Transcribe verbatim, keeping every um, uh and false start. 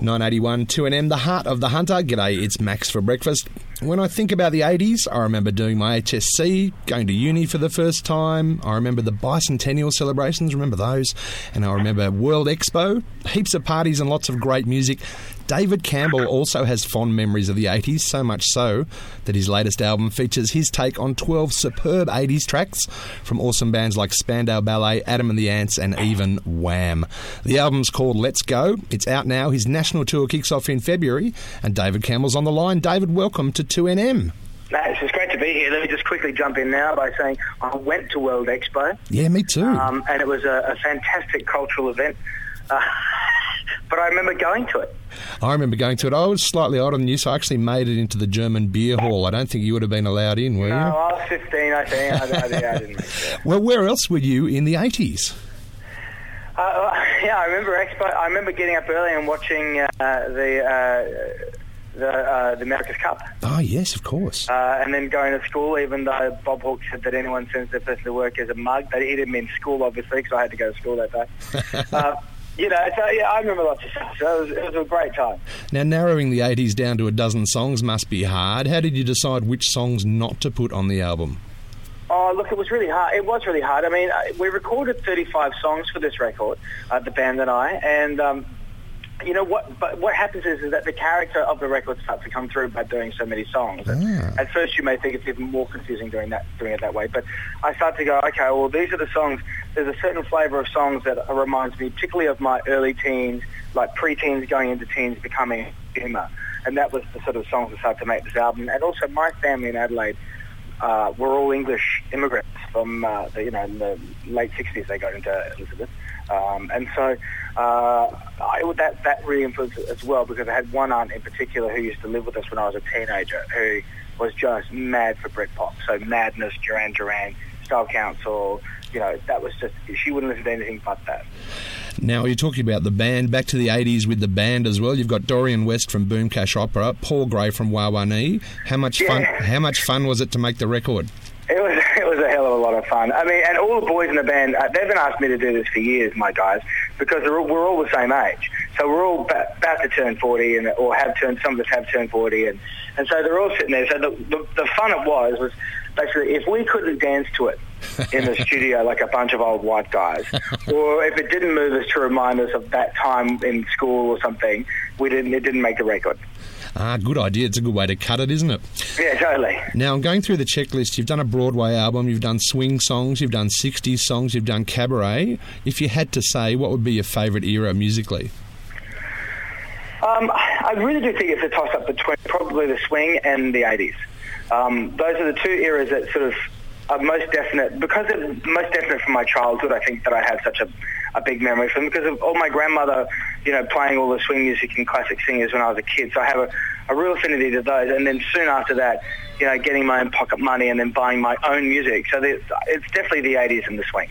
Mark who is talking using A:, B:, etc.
A: nine eighty-one two N M, the heart of the hunter. G'day, it's Max for breakfast. When I think about the eighties, I remember doing my H S C, going to uni for the first time. I remember the bicentennial celebrations, remember those? And I remember World Expo, heaps of parties and lots of great music. David Campbell also has fond memories of the eighties, so much so that his latest album features his take on twelve superb eighties tracks from awesome bands like Spandau Ballet, Adam and the Ants and even Wham. The album's called Let's Go. It's out now. His national tour kicks off in February and David Campbell's on the line. David, welcome to two N M.
B: Max, it's great to be here. Let me just quickly jump in now by saying I went to World Expo.
A: Yeah, me too.
B: Um, and it was a, a fantastic cultural event. Uh, but I remember going to it.
A: I remember going to it. I was slightly older than you, so I actually made it into the German beer hall. I don't think you would have been allowed in, were
B: no,
A: you?
B: No, I was fifteen, I think. I, I, I didn't make it.
A: Well, where else were you in the eighties?
B: Uh, yeah, I remember Expo. I remember getting up early and watching uh, the... Uh, The, uh, the America's Cup.
A: Oh, yes, of course.
B: Uh, and then going to school, even though Bob Hawke said that anyone sends their person to work as a mug. But he didn't mean school, obviously, because I had to go to school that day. uh, you know, so, yeah, I remember lots of stuff. So it was, it was a great time.
A: Now, narrowing the eighties down to a dozen songs must be hard. How did you decide which songs not to put on the album?
B: Oh, look, it was really hard. It was really hard. I mean, we recorded thirty-five songs for this record, uh, the band and I, and... Um, You know what? But what happens is, is that the character of the record starts to come through by doing so many songs.
A: Ah.
B: At first, you may think it's even more confusing doing that, doing it that way. But I start to go, okay, well, these are the songs. There's a certain flavour of songs that reminds me, particularly of my early teens, like pre-teens going into teens, becoming humour. And that was the sort of songs that started to make this album. And also, my family in Adelaide uh, were all English immigrants from, uh, the, you know, in the late sixties. They got into Elizabeth. Um, and so uh, I, that that really influenced it as well, because I had one aunt in particular who used to live with us when I was a teenager, who was just mad for Britpop. So Madness, Duran Duran, Style Council, you know, that was just, she wouldn't listen to anything but that.
A: Now, you're talking about the band, back to the eighties with the band as well. You've got Dorian West from Boomcash Opera, Paul Gray from Wawanee. How much
B: yeah.
A: fun? How much fun was it to make the record?
B: It was it was a hell of a lot of fun. I mean, and all the boys in the band, uh, they've been asking me to do this for years, my guys, because they're all, we're all the same age. So we're all ba- about to turn forty, and or have turned. Some of us have turned forty, and, and so they're all sitting there. So the, the the fun it was was basically if we couldn't dance to it in the studio like a bunch of old white guys, or if it didn't move us to remind us of that time in school or something, we didn't. It didn't make the record.
A: Ah, good idea. It's a good way to cut it, isn't it?
B: Yeah, totally.
A: Now, I'm going through the checklist. You've done a Broadway album, you've done swing songs, you've done sixties songs, you've done cabaret. If you had to say, what would be your favourite era musically?
B: Um, I really do think it's a toss-up between probably the swing and the eighties. Um, those are the two eras that sort of are most definite, because they're most definite from my childhood. I think that I have such a, a big memory from them because of all my grandmother, you know, playing all the swing music and classic singers when I was a kid. So I have a, a real affinity to those. And then soon after that, you know, getting my own pocket money and then buying my own music. So it's definitely the eighties and the swing.